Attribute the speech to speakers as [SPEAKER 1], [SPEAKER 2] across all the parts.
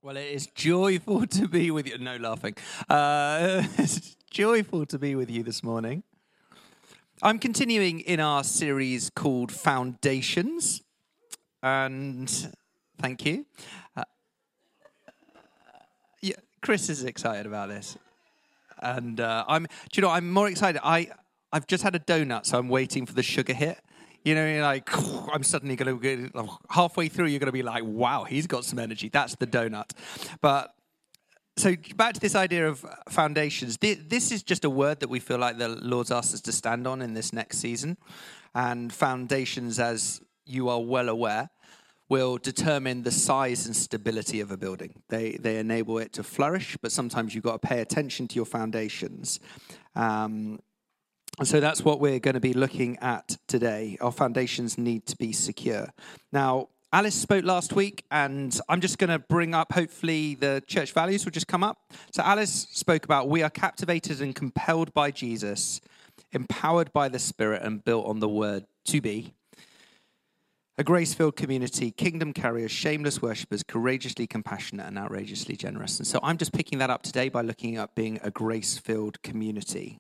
[SPEAKER 1] Well, it is joyful to be with you. No laughing. It's joyful to be with you this morning. I'm continuing in our series called Foundations, and thank you. Yeah, Chris is excited about this, and I'm more excited. I've just had a donut, so I'm waiting for the sugar hit. You know, you're like, I'm suddenly going to get halfway through, you're going to be like, wow, he's got some energy. That's the donut. But so back to this idea of foundations. This is just a word that we feel like the Lord's asked us to stand on in this next season. And foundations, as you are well aware, will determine the size and stability of a building. They enable it to flourish, but sometimes you've got to pay attention to your foundations. And so that's what we're going to be looking at today. Our foundations need to be secure. Now, Alice spoke last week, and I'm just going to bring up, hopefully, the church values will just come up. So Alice spoke about we are captivated and compelled by Jesus, empowered by the Spirit, and built on the word to be. A grace-filled community, kingdom carriers, shameless worshippers, courageously compassionate, and outrageously generous. And so I'm just picking that up today by looking at being a grace-filled community.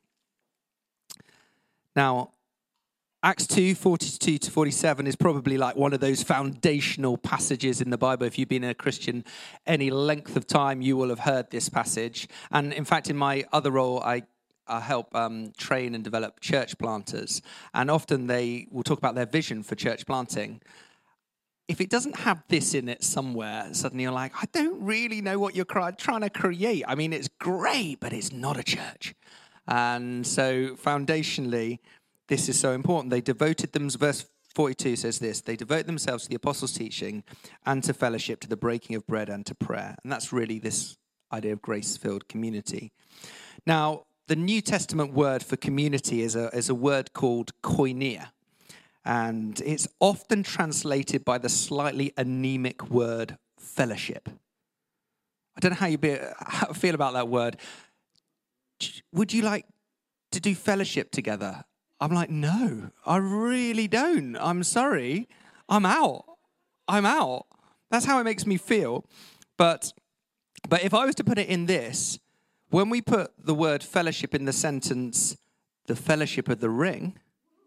[SPEAKER 1] Now, Acts 2, 42 to 47 is probably like one of those foundational passages in the Bible. If you've been a Christian any length of time, you will have heard this passage. And in fact, in my other role, I help train and develop church planters. And often they will talk about their vision for church planting. If it doesn't have this in it somewhere, suddenly you're like, I don't really know what you're trying to create. I mean, it's great, but it's not a church. And so foundationally, this is so important. They devoted them, verse 42 says this, they devote themselves to the apostles' teaching and to fellowship, to the breaking of bread and to prayer. And that's really this idea of grace-filled community. Now, the New Testament word for community is a word called koinonia. And it's often translated by the slightly anemic word fellowship. I don't know how you feel about that word. Would you like to do fellowship together? I'm like, no, I really don't. I'm sorry. I'm out. That's how it makes me feel. But if I was to put it in this, when we put the word fellowship in the sentence, the fellowship of the ring,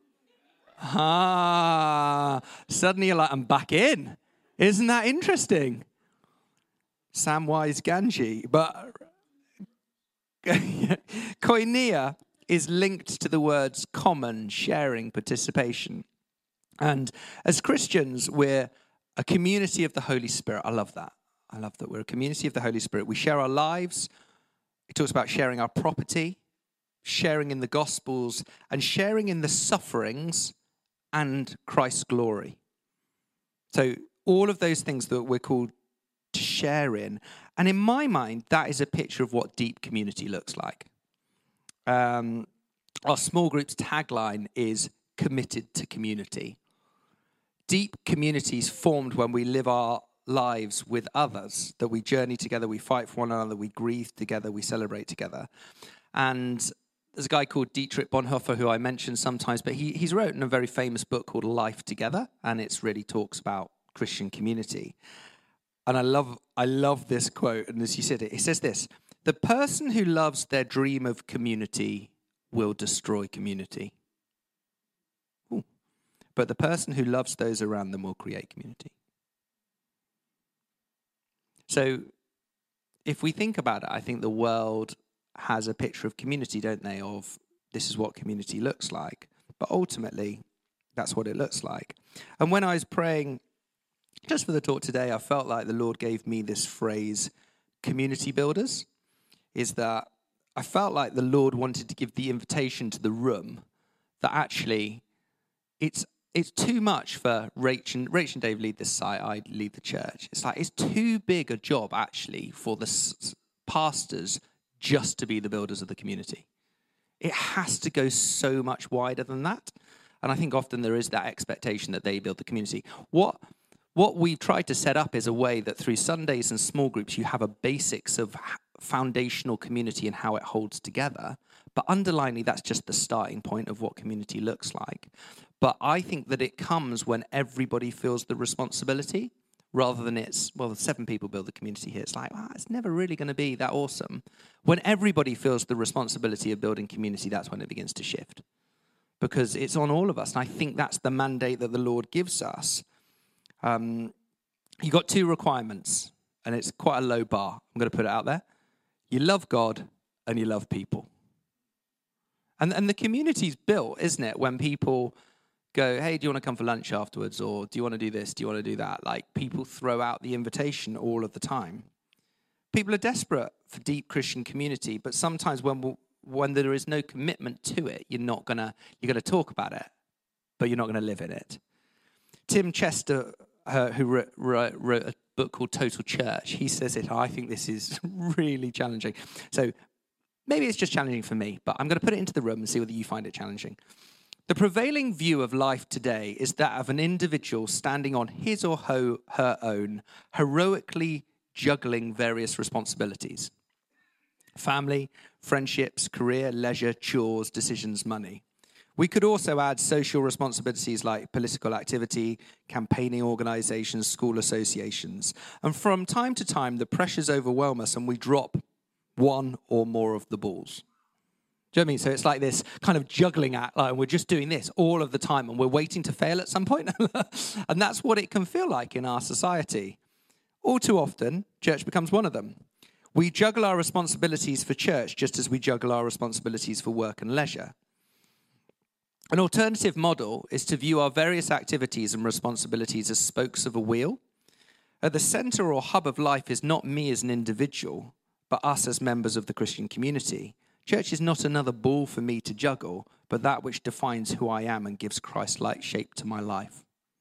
[SPEAKER 1] suddenly you're like, I'm back in. Isn't that interesting? Samwise Gamgee. But koinonia is linked to the words common, sharing, participation. And as Christians, we're a community of the Holy Spirit. I love that. We're a community of the Holy Spirit. We share our lives. It talks about sharing our property, sharing in the Gospels, and sharing in the sufferings and Christ's glory. So all of those things that we're called to share in. And in my mind, that is a picture of what deep community looks like. Our small group's tagline is committed to community. Deep communities formed when we live our lives with others, that we journey together, we fight for one another, we grieve together, we celebrate together. And there's a guy called Dietrich Bonhoeffer who I mention sometimes, but he's written a very famous book called Life Together, and it really talks about Christian community. And I love this quote, and as you said it says this, the person who loves their dream of community will destroy community. Ooh. But the person who loves those around them will create community. So if we think about it, I think the world has a picture of community, don't they, of this is what community looks like. But ultimately, that's what it looks like. And when I was praying just for the talk today, I felt like the Lord gave me this phrase, community builders, is that I felt like the Lord wanted to give the invitation to the room that actually it's too much for Rach and Dave lead this site, I lead the church. It's like it's too big a job actually for the pastors just to be the builders of the community. It has to go so much wider than that. And I think often there is that expectation that they build the community. What we've tried to set up is a way that through Sundays and small groups, you have a basics of foundational community and how it holds together. But underlyingly, that's just the starting point of what community looks like. But I think that it comes when everybody feels the responsibility rather than it's, well, 7 people build the community here. It's like, wow, it's never really going to be that awesome. When everybody feels the responsibility of building community, that's when it begins to shift. Because it's on all of us. And I think that's the mandate that the Lord gives us. You've got 2 requirements, and it's quite a low bar. I'm going to put it out there. You love God and you love people. And the community's built, isn't it, when people go, hey, do you want to come for lunch afterwards? Or do you want to do this? Do you want to do that? Like, people throw out the invitation all of the time. People are desperate for deep Christian community, but sometimes when there is no commitment to it, you're going to talk about it, but you're not going to live in it. Tim Chester, who wrote a book called Total Church, he says it, I think this is really challenging. So maybe it's just challenging for me, but I'm going to put it into the room and see whether you find it challenging. The prevailing view of life today is that of an individual standing on his or her own, heroically juggling various responsibilities. Family, friendships, career, leisure, chores, decisions, money. We could also add social responsibilities like political activity, campaigning organizations, school associations. And from time to time, the pressures overwhelm us and we drop one or more of the balls. Do you know what I mean? So it's like this kind of juggling act, like we're just doing this all of the time and we're waiting to fail at some point. And that's what it can feel like in our society. All too often, church becomes one of them. We juggle our responsibilities for church just as we juggle our responsibilities for work and leisure. An alternative model is to view our various activities and responsibilities as spokes of a wheel. At the center or hub of life is not me as an individual, but us as members of the Christian community. Church is not another ball for me to juggle, but that which defines who I am and gives Christ-like shape to my life.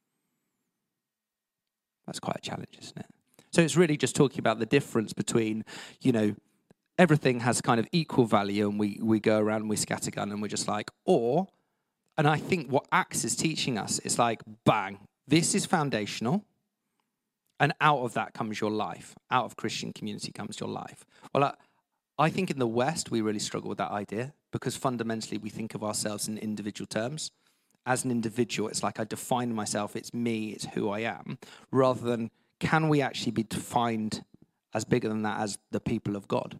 [SPEAKER 1] That's quite a challenge, isn't it? So it's really just talking about the difference between, everything has kind of equal value and we go around and we scattergun and we're just like, and I think what Acts is teaching us is like, bang, this is foundational. And out of that comes your life. Out of Christian community comes your life. Well, I think in the West, we really struggle with that idea because fundamentally we think of ourselves in individual terms. As an individual, it's like I define myself, it's me, it's who I am, rather than can we actually be defined as bigger than that as the people of God?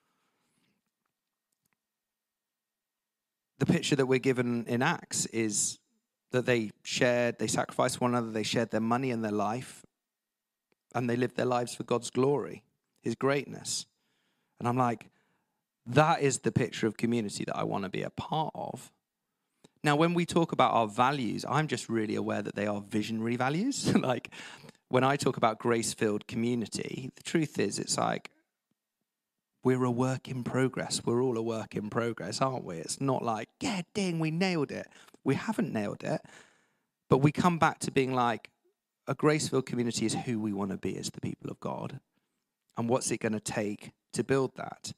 [SPEAKER 1] The picture that we're given in Acts is that they sacrificed one another, they shared their money and their life, and they lived their lives for God's glory, his greatness. And I'm like, that is the picture of community that I want to be a part of. Now, when we talk about our values, I'm just really aware that they are visionary values. Like, when I talk about grace-filled community, the truth is it's like, we're a work in progress. We're all a work in progress, aren't we? It's not like, yeah, ding, we nailed it. We haven't nailed it. But we come back to being like, a grace-filled community is who we want to be as the people of God. And what's it going to take to build that?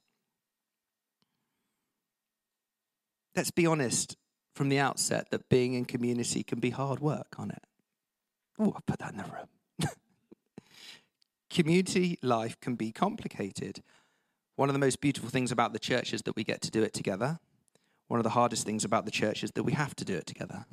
[SPEAKER 1] Let's be honest from the outset that being in community can be hard work, can't it? Oh, I put that in the room. Community life can be complicated. One of the most beautiful things about the church is that we get to do it together. One of the hardest things about the church is that we have to do it together.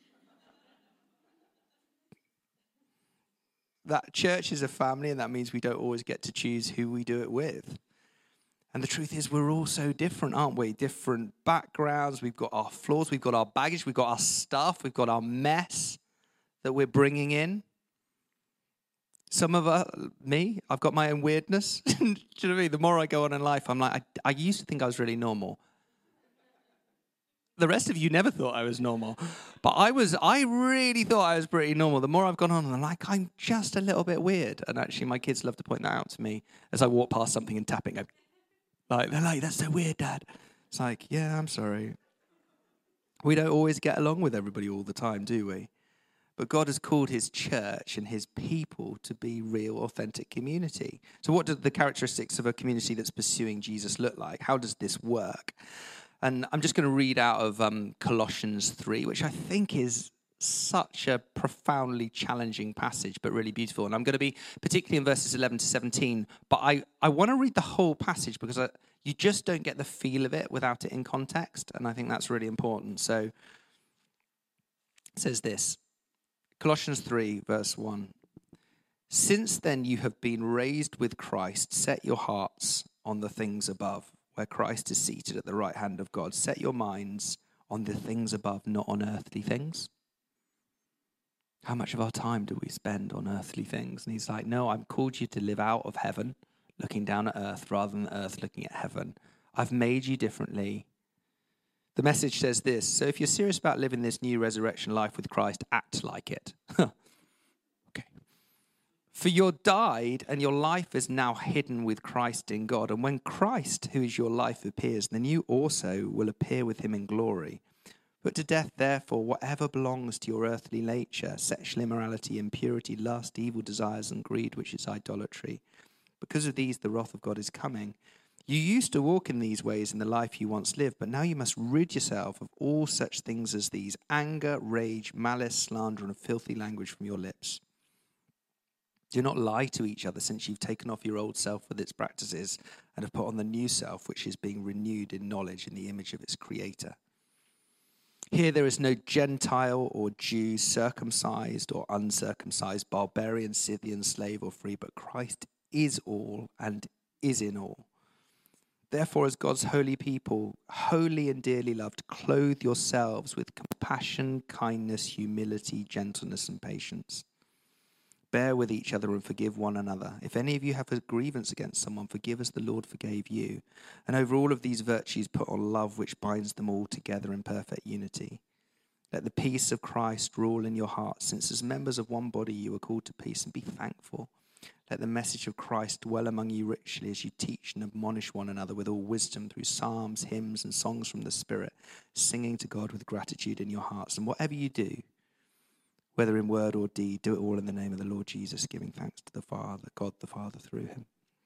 [SPEAKER 1] That church is a family, and that means we don't always get to choose who we do it with. And the truth is, we're all so different, aren't we? Different backgrounds. We've got our flaws. We've got our baggage. We've got our stuff. We've got our mess that we're bringing in. Some of I've got my own weirdness. Do you know what I mean? The more I go on in life, I'm like, I used to think I was really normal. The rest of you never thought I was normal. But I really thought I was pretty normal. The more I've gone on, I'm like, I'm just a little bit weird. And actually, my kids love to point that out to me as I walk past something and tapping. They're like, that's so weird, Dad. It's like, yeah, I'm sorry. We don't always get along with everybody all the time, do we? But God has called his church and his people to be real, authentic community. So what do the characteristics of a community that's pursuing Jesus look like? How does this work? And I'm just going to read out of Colossians 3, which I think is such a profoundly challenging passage, but really beautiful. And I'm going to be particularly in verses 11 to 17. But I want to read the whole passage because you just don't get the feel of it without it in context. And I think that's really important. So it says this. Colossians 3, verse 1. Since then you have been raised with Christ. Set your hearts on the things above, where Christ is seated at the right hand of God. Set your minds on the things above, not on earthly things. How much of our time do we spend on earthly things? And he's like, no, I've called you to live out of heaven, looking down at earth rather than earth looking at heaven. I've made you differently. The message says this: so if you're serious about living this new resurrection life with Christ, act like it. Okay. For you're died, and your life is now hidden with Christ in God. And when Christ, who is your life, appears, then you also will appear with him in glory. Put to death, therefore, whatever belongs to your earthly nature: sexual immorality, impurity, lust, evil desires, and greed, which is idolatry. Because of these, the wrath of God is coming. You used to walk in these ways in the life you once lived, but now you must rid yourself of all such things as these: anger, rage, malice, slander, and filthy language from your lips. Do not lie to each other, since you've taken off your old self with its practices and have put on the new self, which is being renewed in knowledge in the image of its creator. Here there is no Gentile or Jew, circumcised or uncircumcised, barbarian, Scythian, slave or free, but Christ is all and is in all. Therefore, as God's holy people, holy and dearly loved, clothe yourselves with compassion, kindness, humility, gentleness, and patience. Bear with each other and forgive one another. If any of you have a grievance against someone, forgive as the Lord forgave you. And over all of these virtues, put on love, which binds them all together in perfect unity. Let the peace of Christ rule in your hearts, since as members of one body you are called to peace, and be thankful. Let the message of Christ dwell among you richly as you teach and admonish one another with all wisdom through psalms, hymns, and songs from the Spirit, singing to God with gratitude in your hearts. And whatever you do, whether in word or deed, do it all in the name of the Lord Jesus, giving thanks to the Father, God the Father through him.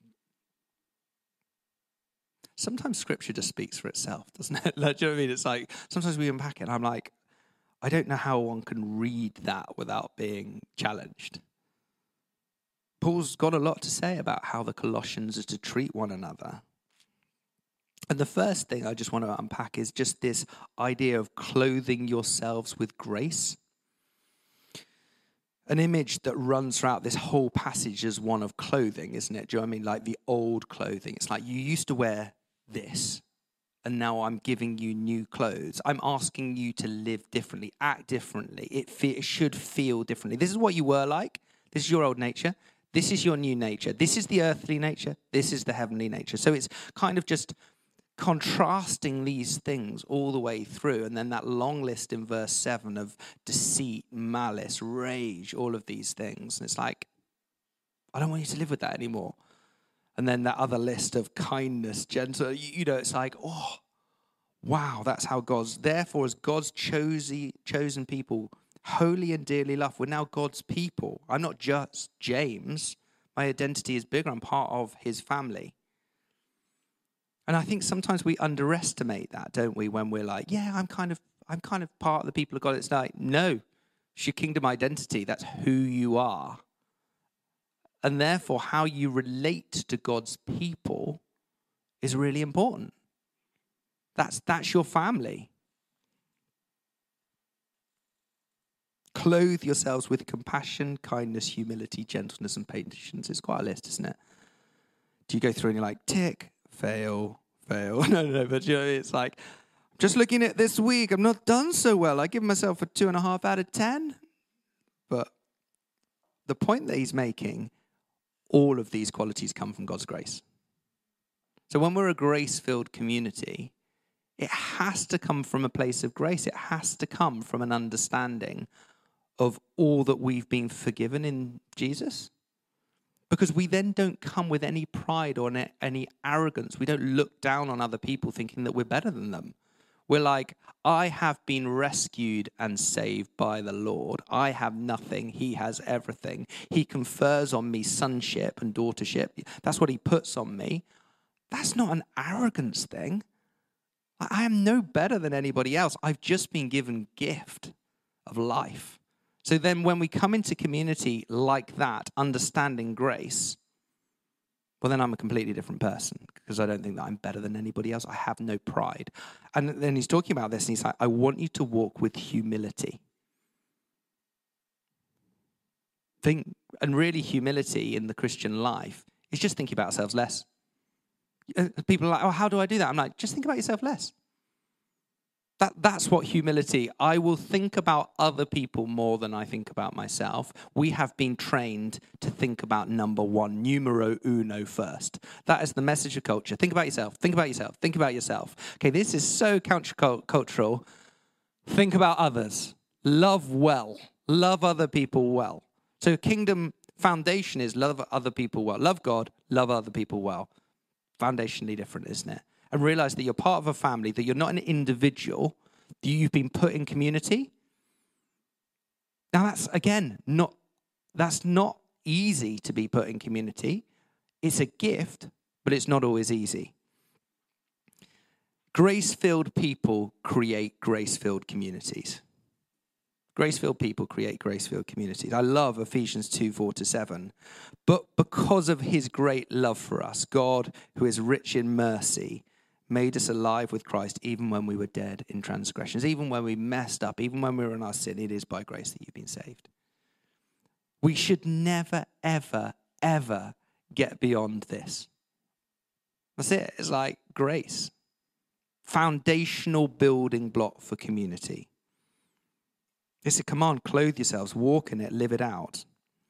[SPEAKER 1] Sometimes Scripture just speaks for itself, doesn't it? Like, do you know what I mean? It's like, sometimes we unpack it and I'm like, I don't know how one can read that without being challenged. Paul's got a lot to say about how the Colossians are to treat one another. And the first thing I just want to unpack is just this idea of clothing yourselves with grace. An image that runs throughout this whole passage is one of clothing, isn't it? Do you know what I mean? Like the old clothing. It's like you used to wear this, and now I'm giving you new clothes. I'm asking you to live differently, act differently. It should feel differently. This is what you were like. This is your old nature. This is your new nature. This is the earthly nature. This is the heavenly nature. So it's kind of just contrasting these things all the way through. And then that long list in verse 7 of deceit, malice, rage, all of these things. And it's like, I don't want you to live with that anymore. And then that other list of kindness, gentle, it's like, oh, wow, that's how therefore as God's chosen people, holy and dearly loved, we're now God's people. I'm not just James. My identity is bigger. I'm part of his family. And I think sometimes we underestimate that, don't we? When we're like, yeah, I'm kind of part of the people of God. It's like, no, it's your kingdom identity. That's who you are. And therefore, how you relate to God's people is really important. That's your family. Clothe yourselves with compassion, kindness, humility, gentleness, and patience. It's quite a list, isn't it? Do you go through and you're like, tick, fail? No, but it's like, I'm just looking at this week. I'm not done so well. I give myself a 2.5 out of 10. But the point that he's making, all of these qualities come from God's grace. So when we're a grace-filled community, it has to come from a place of grace. It has to come from an understanding of all that we've been forgiven in Jesus. Because we then don't come with any pride or any arrogance. We don't look down on other people thinking that we're better than them. We're like, I have been rescued and saved by the Lord. I have nothing. He has everything. He confers on me sonship and daughtership. That's what he puts on me. That's not an arrogance thing. I am no better than anybody else. I've just been given gift of life. So then when we come into community like that, understanding grace, well, then I'm a completely different person because I don't think that I'm better than anybody else. I have no pride. And then he's talking about this and he's like, I want you to walk with humility. Think And really, humility in the Christian life is just thinking about ourselves less. People are like, oh, how do I do that? I'm like, just think about yourself less. That's what humility. I will think about other people more than I think about myself. We have been trained to think about number one, numero uno first. That is the message of culture. Think about yourself. Think about yourself. Think about yourself. Okay, this is so countercultural. Think about others. Love well. Love other people well. So kingdom foundation is love other people well. Love God, love other people well. Foundationally different, isn't it? And realize that you're part of a family, that you're not an individual, that you've been put in community. Now that's, again, that's not easy to be put in community. It's a gift, but it's not always easy. Grace-filled people create grace-filled communities. Grace-filled people create grace-filled communities. I love Ephesians 2:4-7. But because of his great love for us, God, who is rich in mercy, made us alive with Christ even when we were dead in transgressions, even when we messed up, even when we were in our sin. It is by grace that you've been saved. We should never, ever, ever get beyond this. That's it. It's like grace. Foundational building block for community. It's a command, clothe yourselves, walk in it, live it out.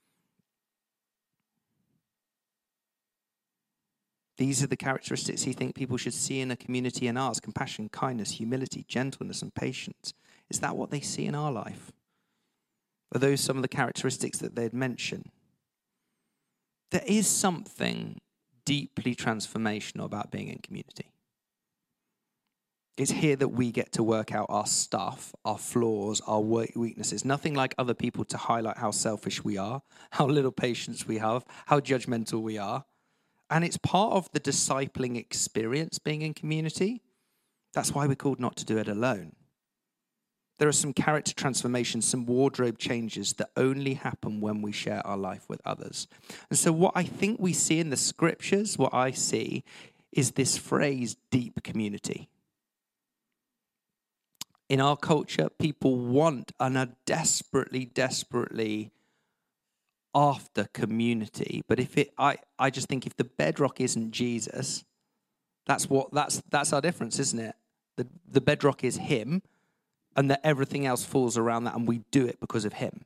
[SPEAKER 1] These are the characteristics you think people should see in a community in ours: compassion, kindness, humility, gentleness, and patience. Is that what they see in our life? Are those some of the characteristics that they'd mention? There is something deeply transformational about being in community. It's here that we get to work out our stuff, our flaws, our weaknesses. Nothing like other people to highlight how selfish we are, how little patience we have, how judgmental we are. And it's part of the discipling experience being in community. That's why we're called not to do it alone. There are some character transformations, some wardrobe changes that only happen when we share our life with others. And so what I think we see in the scriptures, what I see, is this phrase, deep community. In our culture, people want and are desperately after community. But I just think if the bedrock isn't Jesus, that's our difference, isn't it? The bedrock is him, and that everything else falls around that, and we do it because of him.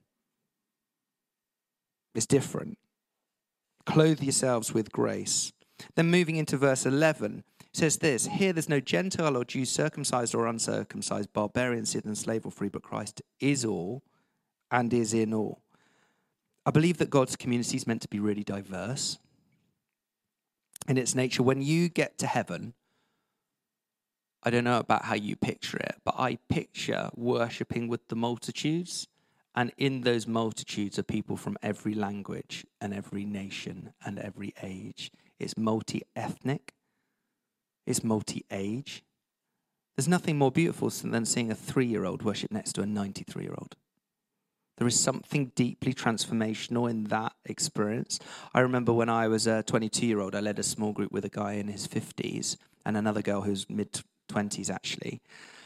[SPEAKER 1] It's different. Clothe yourselves with grace. Then moving into verse 11, it says this: here there's no Gentile or Jew, circumcised or uncircumcised, barbarian, Scythian, slave or free, but Christ is all and is in all. I believe that God's community is meant to be really diverse in its nature. When you get to heaven, I don't know about how you picture it, but I picture worshipping with the multitudes. And in those multitudes are people from every language and every nation and every age. It's multi-ethnic. It's multi-age. There's nothing more beautiful than seeing a 3-year-old worship next to a 93-year-old. There is something deeply transformational in that experience. I remember when I was a 22-year-old, I led a small group with a guy in his 50s and another girl who's mid-20s actually.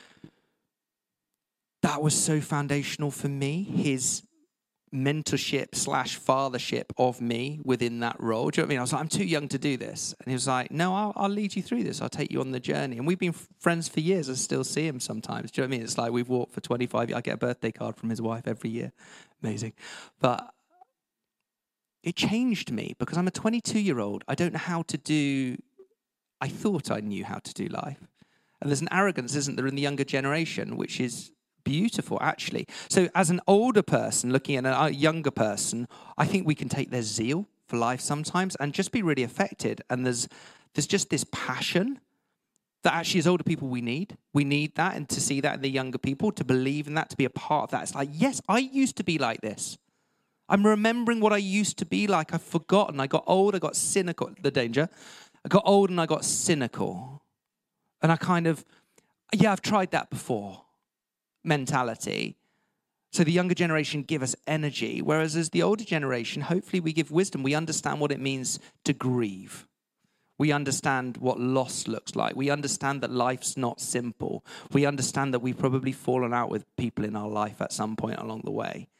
[SPEAKER 1] That was so foundational for me, his mentorship / fathership of me within that role. Do you know what I mean? I was like, I'm too young to do this. And he was like, no, I'll lead you through this. I'll take you on the journey. And we've been friends for years. I still see him sometimes. Do you know what I mean? It's like we've walked for 25 years. I get a birthday card from his wife every year. Amazing. But it changed me because I'm a 22-year-old. I don't know how to do, I thought I knew how to do life. And there's an arrogance, isn't there, in the younger generation, which is beautiful, actually. So as an older person looking at a younger person, I think we can take their zeal for life sometimes and just be really affected. And there's just this passion that actually as older people we need. We need that, and to see that in the younger people, to believe in that, to be a part of that. It's like, yes, I used to be like this. I'm remembering what I used to be like. I've forgotten. I got old. I got cynical. The danger. I got old and I got cynical. And I kind of, I've tried that before. Mentality. So the younger generation give us energy, whereas as the older generation, hopefully we give wisdom. We understand what it means to grieve. We understand what loss looks like. We understand that life's not simple. We understand that we've probably fallen out with people in our life at some point along the way.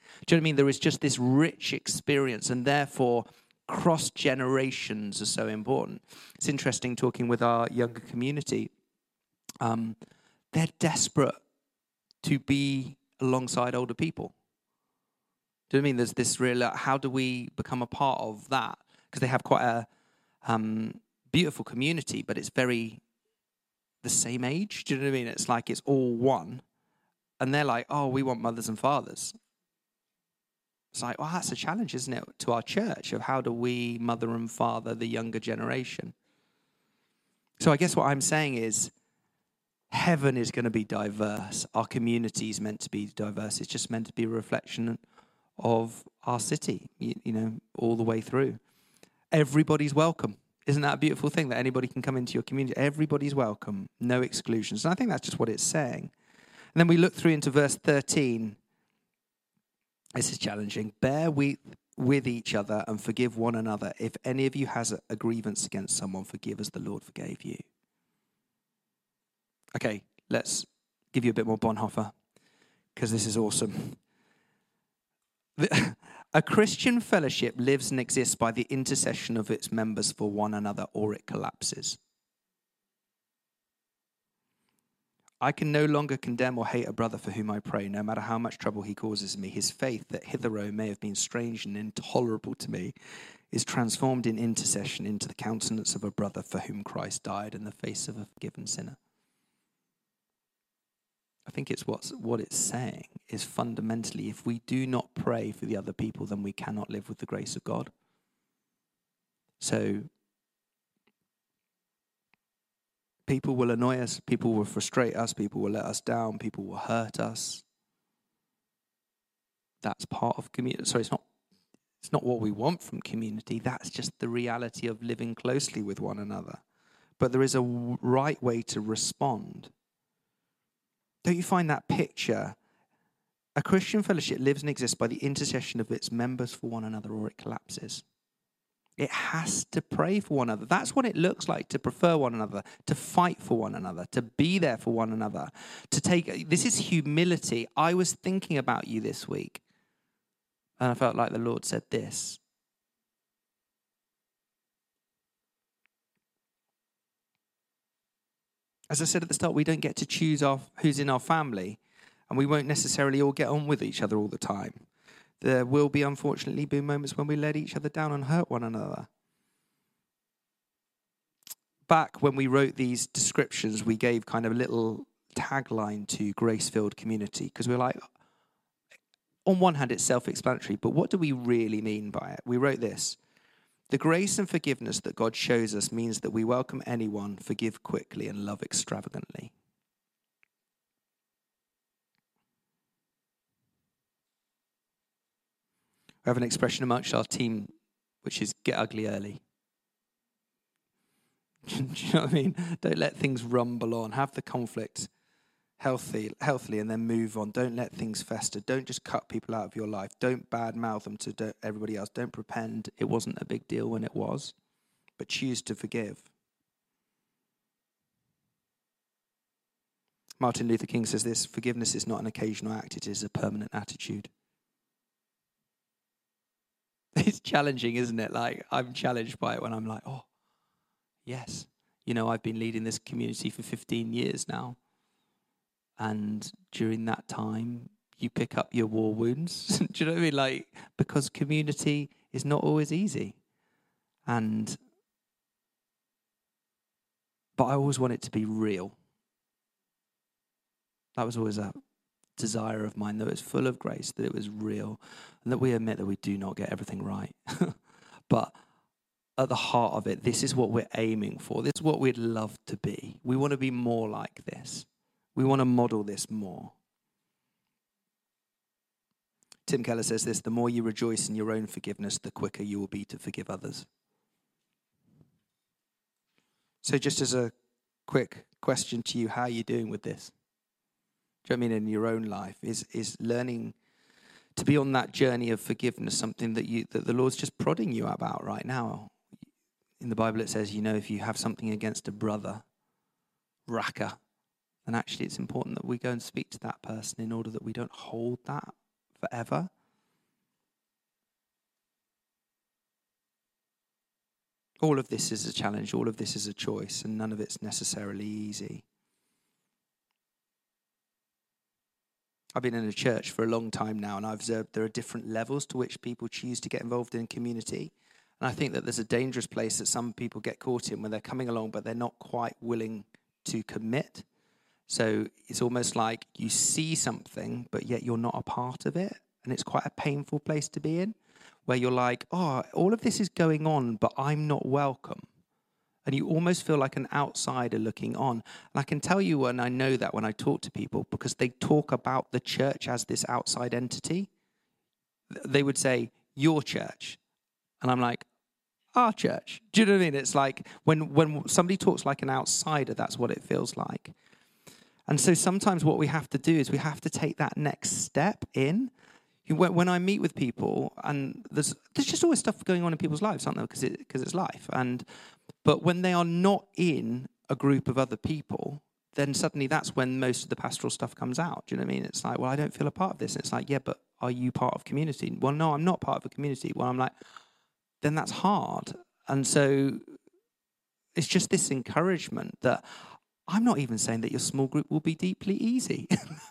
[SPEAKER 1] Do you know what I mean? There is just this rich experience, and therefore cross generations are so important. It's interesting talking with our younger community. They're desperate to be alongside older people. Do you know what I mean? There's this real, how do we become a part of that? Because they have quite a beautiful community, but it's very the same age. Do you know what I mean? It's like it's all one. And they're like, oh, we want mothers and fathers. It's like, well, that's a challenge, isn't it, to our church of how do we mother and father the younger generation? So I guess what I'm saying is heaven is going to be diverse. Our community is meant to be diverse. It's just meant to be a reflection of our city, you know, all the way through. Everybody's welcome. Isn't that a beautiful thing that anybody can come into your community? Everybody's welcome, no exclusions. And I think that's just what it's saying. And then we look through into verse 13. This is challenging. Bear with each other and forgive one another. If any of you has a grievance against someone, forgive as the Lord forgave you. Okay, let's give you a bit more Bonhoeffer, because this is awesome. A Christian fellowship lives and exists by the intercession of its members for one another, or it collapses. I can no longer condemn or hate a brother for whom I pray, no matter how much trouble he causes me. His faith, that hitherto may have been strange and intolerable to me, is transformed in intercession into the countenance of a brother for whom Christ died in the face of a forgiven sinner. I think it's what it's saying is fundamentally, if we do not pray for the other people, then we cannot live with the grace of God. So people will annoy us, people will frustrate us, people will let us down, people will hurt us. That's part of community. So it's not what we want from community. That's just the reality of living closely with one another. But there is a right way to respond. Don't you find that picture? A Christian fellowship lives and exists by the intercession of its members for one another, or it collapses. It has to pray for one another. That's what it looks like to prefer one another, to fight for one another, to be there for one another, to take. This is humility. I was thinking about you this week, and I felt like the Lord said this. As I said at the start, we don't get to choose who's in our family, and we won't necessarily all get on with each other all the time. There will be, unfortunately, moments when we let each other down and hurt one another. Back when we wrote these descriptions, we gave kind of a little tagline to Grace-Filled Community, because we're like, on one hand, it's self-explanatory, but what do we really mean by it? We wrote this. The grace and forgiveness that God shows us means that we welcome anyone, forgive quickly, and love extravagantly. We have an expression amongst our team, which is get ugly early. Do you know what I mean? Don't let things rumble on. Have the conflict healthily and then move on. Don't let things fester. Don't just cut people out of your life. Don't badmouth them to everybody else. Don't pretend it wasn't a big deal when it was, but choose to forgive. Martin Luther King says this: forgiveness is not an occasional act, it is a permanent attitude. It's challenging, isn't it? Like, I'm challenged by it when I'm like, oh, yes. You know, I've been leading this community for 15 years now. And during that time, you pick up your war wounds. Do you know what I mean? Like, because community is not always easy. But I always want it to be real. That was always a desire of mine, that it was full of grace, that it was real, and that we admit that we do not get everything right. But at the heart of it, this is what we're aiming for. This is what we'd love to be. We want to be more like this. We want to model this more. Tim Keller says this: the more you rejoice in your own forgiveness, the quicker you will be to forgive others. So just as a quick question to you, how are you doing with this? Do you know what I mean? In your own life, is learning to be on that journey of forgiveness something that the Lord's just prodding you about right now? In the Bible it says, you know, if you have something against a brother, raca, then actually it's important that we go and speak to that person in order that we don't hold that forever. All of this is a challenge. All of this is a choice, and none of it's necessarily easy. I've been in a church for a long time now, and I've observed there are different levels to which people choose to get involved in community. And I think that there's a dangerous place that some people get caught in when they're coming along, but they're not quite willing to commit. So it's almost like you see something, but yet you're not a part of it. And it's quite a painful place to be in, where you're like, oh, all of this is going on, but I'm not welcome. And you almost feel like an outsider looking on. And I can tell you when I know that when I talk to people, because they talk about the church as this outside entity. They would say, your church. And I'm like, our church. Do you know what I mean? It's like when somebody talks like an outsider, that's what it feels like. And so sometimes what we have to do is we have to take that next step in. When I meet with people, and there's just always stuff going on in people's lives, aren't there? Because it's life. But when they are not in a group of other people, then suddenly that's when most of the pastoral stuff comes out. Do you know what I mean? It's like, well, I don't feel a part of this. And it's like, yeah, but are you part of community? Well, no, I'm not part of a community. Well, I'm like, then that's hard. And so it's just this encouragement that I'm not even saying that your small group will be deeply easy.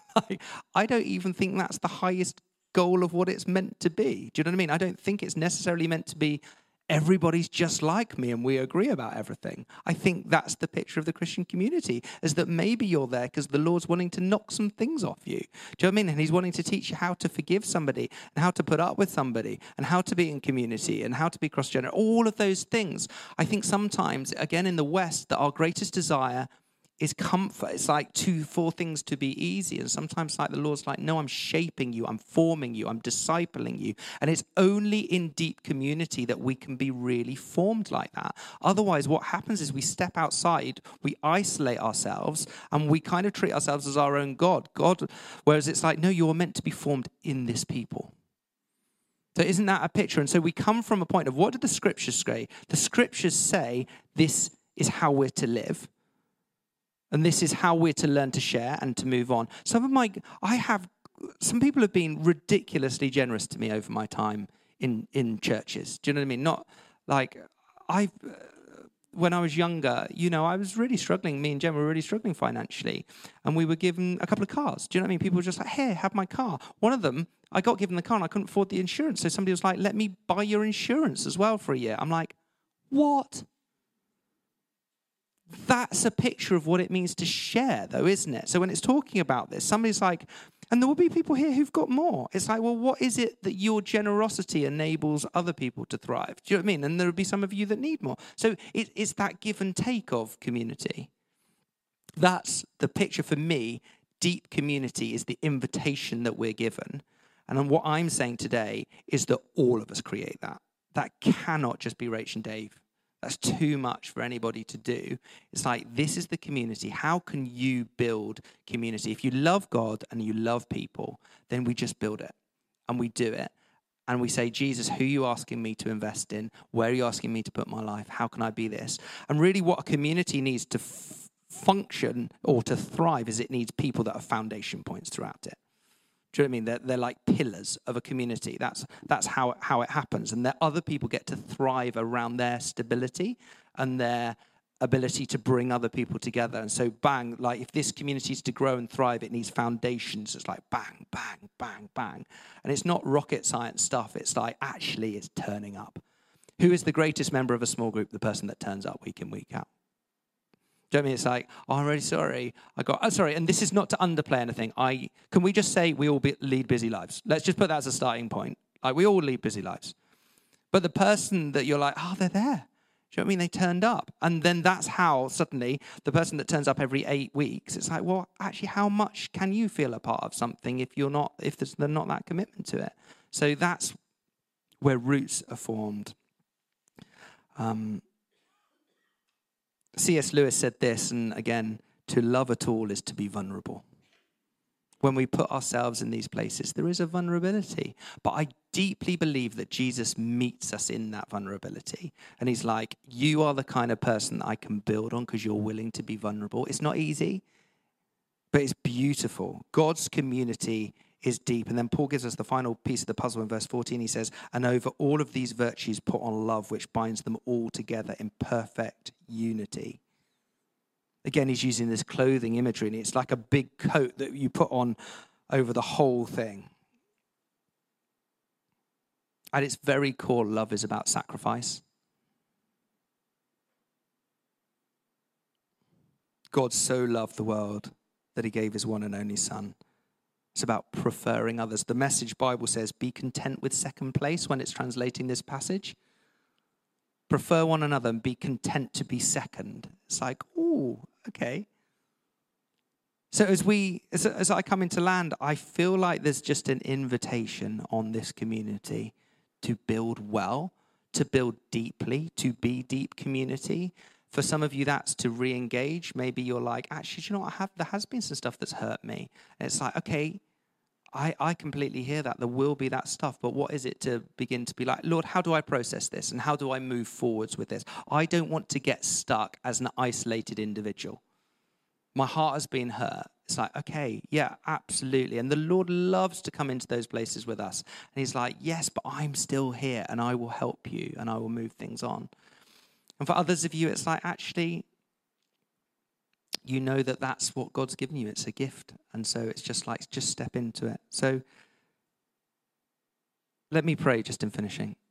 [SPEAKER 1] I don't even think that's the highest goal of what it's meant to be. Do you know what I mean? I don't think it's necessarily meant to be everybody's just like me and we agree about everything. I think that's the picture of the Christian community, is that maybe you're there because the Lord's wanting to knock some things off you. Do you know what I mean? And he's wanting to teach you how to forgive somebody and how to put up with somebody and how to be in community and how to be cross-gender. All of those things. I think sometimes, again, in the West, that our greatest desire is comfort. It's like for things to be easy. And sometimes like the Lord's like, no, I'm shaping you. I'm forming you. I'm discipling you. And it's only in deep community that we can be really formed like that. Otherwise, what happens is we step outside, we isolate ourselves, and we kind of treat ourselves as our own God. Whereas it's like, no, you're meant to be formed in this people. So isn't that a picture? And so we come from a point of, what did the scriptures say? The scriptures say this is how we're to live. And this is how we're to learn to share and to move on. Some people have been ridiculously generous to me over my time in churches. Do you know what I mean? Not like when I was younger, I was really struggling. Me and Jen were really struggling financially. And we were given a couple of cars. Do you know what I mean? People were just like, hey, have my car. One of them, I got given the car and I couldn't afford the insurance. So somebody was like, let me buy your insurance as well for a year. I'm like, what? That's a picture of what it means to share, though, isn't it? So when it's talking about this, somebody's like, and there will be people here who've got more. It's like, well, what is it that your generosity enables other people to thrive? Do you know what I mean? And there will be some of you that need more. So it's that give and take of community. That's the picture for me. Deep community is the invitation that we're given. And what I'm saying today is that all of us create that. That cannot just be Rach and Dave. That's too much for anybody to do. It's like, this is the community. How can you build community? If you love God and you love people, then we just build it and we do it. And we say, Jesus, who are you asking me to invest in? Where are you asking me to put my life? How can I be this? And really what a community needs to function or to thrive is it needs people that are foundation points throughout it. Do you know what I mean? They're like pillars of a community. That's how it happens. And that other people get to thrive around their stability and their ability to bring other people together. And so bang, like if this community is to grow and thrive, it needs foundations. It's like bang, bang, bang, bang. And it's not rocket science stuff. It's like actually it's turning up. Who is the greatest member of a small group? The person that turns up week in, week out. Do you know what I mean? It's like, oh, I'm really sorry. Sorry. And this is not to underplay anything. Can we just say we all lead busy lives? Let's just put that as a starting point. Like, we all lead busy lives. But the person that you're like, oh, they're there. Do you know what I mean? They turned up. And then that's how suddenly the person that turns up every 8 weeks, it's like, well, actually, how much can you feel a part of something if there's not that commitment to it? So that's where roots are formed. C.S. Lewis said this, and again, to love at all is to be vulnerable. When we put ourselves in these places, there is a vulnerability. But I deeply believe that Jesus meets us in that vulnerability. And he's like, you are the kind of person that I can build on because you're willing to be vulnerable. It's not easy, but it's beautiful. God's community is deep. And then Paul gives us the final piece of the puzzle in verse 14. He says, and over all of these virtues put on love, which binds them all together in perfect unity. Again, he's using this clothing imagery, and it's like a big coat that you put on over the whole thing. At its very core, love is about sacrifice. God so loved the world that he gave his one and only son. It's about preferring others. The Message Bible says, be content with second place when it's translating this passage. Prefer one another and be content to be second. It's like, ooh, okay. So as I come into Land, I feel like there's just an invitation on this community to build well, to build deeply, to be deep community. For some of you, that's to re-engage. Maybe you're like, actually, do you know what? There has been some stuff that's hurt me. And it's like, okay, I completely hear that. There will be that stuff. But what is it to begin to be like, Lord, how do I process this? And how do I move forwards with this? I don't want to get stuck as an isolated individual. My heart has been hurt. It's like, okay, yeah, absolutely. And the Lord loves to come into those places with us. And he's like, yes, but I'm still here and I will help you and I will move things on. And for others of you, it's like, actually, you know that that's what God's given you. It's a gift. And so it's just like, just step into it. So let me pray just in finishing.